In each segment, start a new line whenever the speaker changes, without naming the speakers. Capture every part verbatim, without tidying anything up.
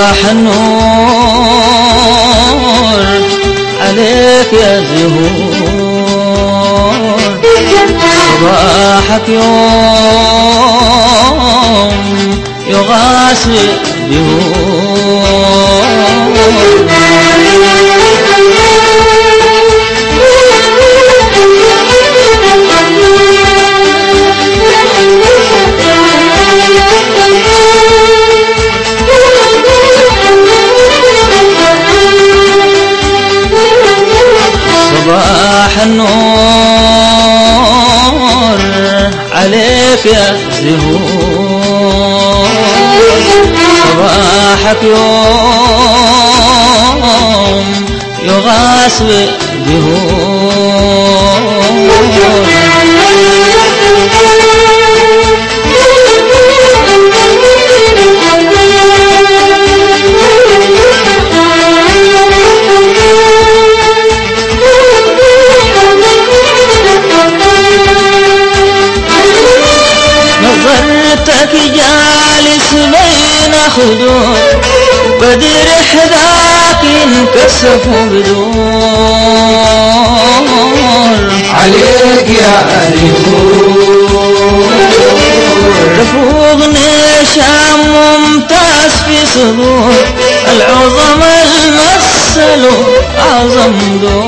صباح النور عليك يا زهور، صباحك يوم يغاس بهور. صباح النور عليك يا زهور، صباحك يوم يغاس بهور. نظرتك جالس بين خدود، بدر حذاك انكسف بدور.
عليك يا زهور،
رفوق نشام ممتاز في صدور العظماء المثلوا أعظم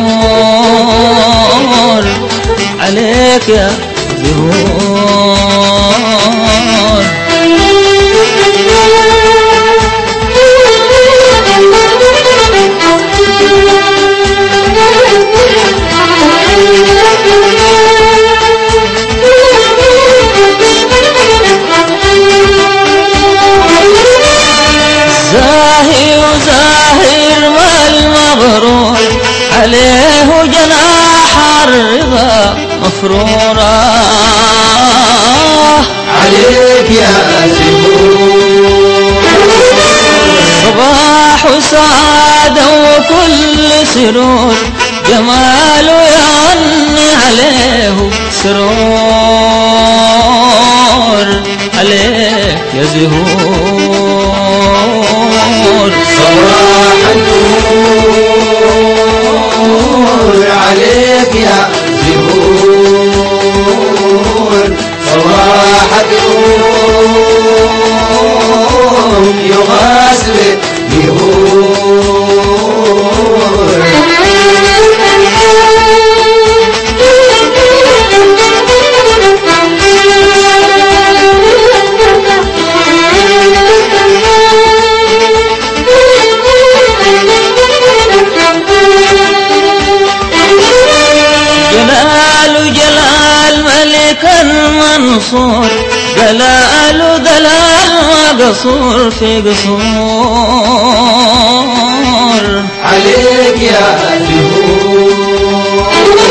دور. عليك يا زهور، زاهي وزاهر والمغرور عليه جناح الرضا مفرورة.
عليك يا زهور،
صباح سعادة وكل سرور، جماله يغني عليه سرور. عليك يا زهور،
صباح النور عليك يا زهور، صباحك يوم يغاس بهور.
جلال جلال ملك منصور، دلال دلال وقصور في قصور.
عليك يا زهور،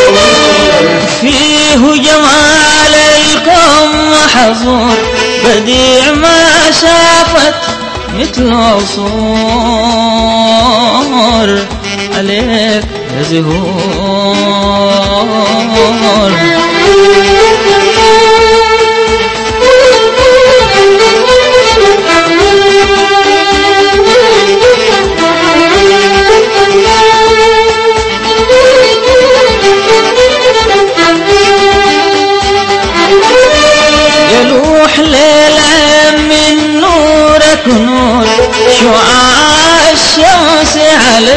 فيه جمال الكون محظور، بديع ما شافت مثل عصور. عليك يا زهور، يلوح ليل من نورك نور، شعاع الشمس على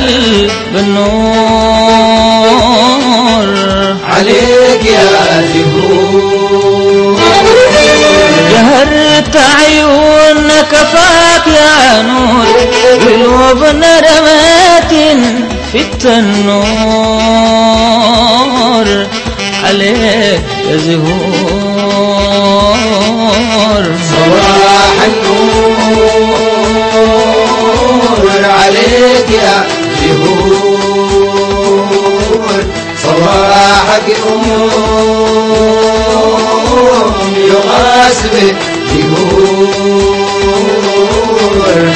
البنور.
عليك يا زهور،
جهرت عيونك فاك يا نور، قلوبنا رمات في التنور. عليك يا زهور،
صباح النور عليك يا زهور، صباحك يوم يغاس بهور.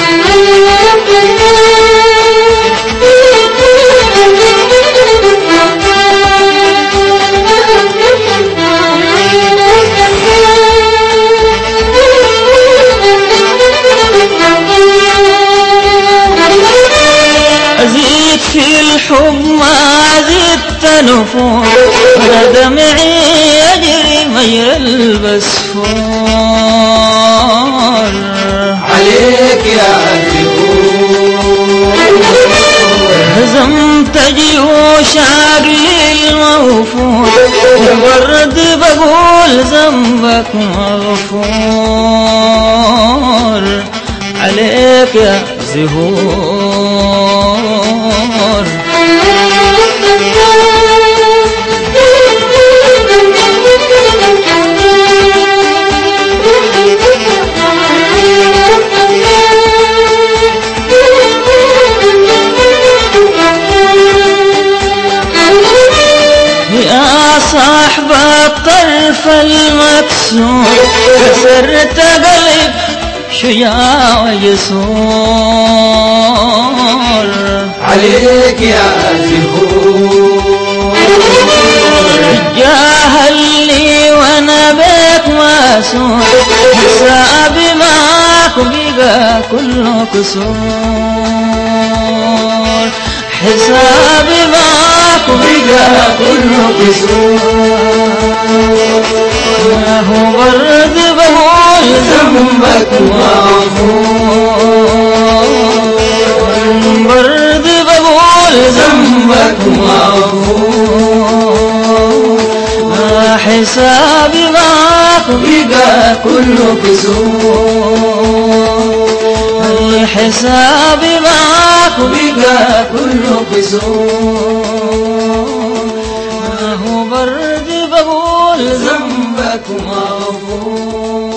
بالحب ما زدت نفور ولا دمعي يجري مجرى البسفور
عليك يا زهور
هزمت جيوش عقلي الموفور الورد بقول ذنبك مغفور عليك يا زهور يا صاحب الطرف المكسور كسرت قلب شجاع وجسور
عليك يا زهور
جاهلني وانا بك مسور حسابي معك بقى كله كسور حسابي معك بقى كله كسور ما هو برد بقول ذنبك مغفور برد بقول ذنبك مغفور ما حسابي معك بقى كله كسور حسابي معك بقى كله كسور ما هو برد بقول ذنبك مغفور